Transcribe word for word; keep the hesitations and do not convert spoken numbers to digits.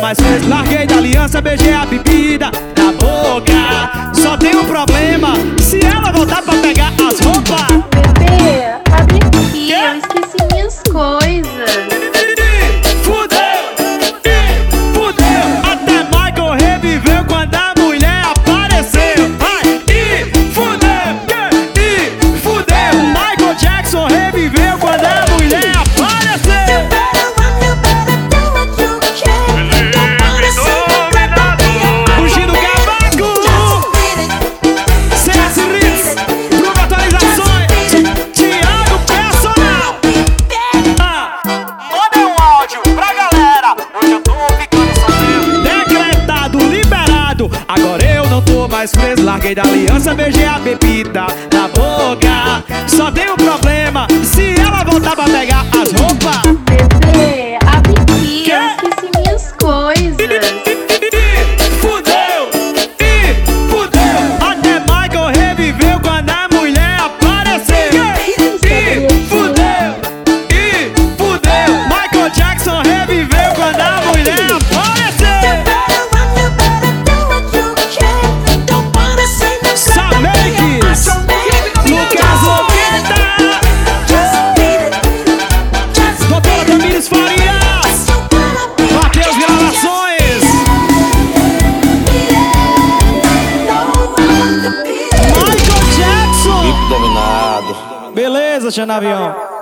mais vezes. Larguei da aliança, beijei a bebida na boca. Só tem um problema, se ela voltar pra pegar as roupas. Bebê, abre aqui, eu esqueci minhas coisas. Agora eu não tô mais preso. Larguei da aliança, beijei a bebida na boca. Só tem um problema, se ela voltar pra pegar as roupas. Bebê, abre aqui, eu esqueci minhas coisas. Fudeu, e fudeu. Até Michael reviveu quando a mulher apareceu. E fudeu, e fudeu. Michael Jackson reviveu quando a mulher apareceu. Beleza, Xanavião.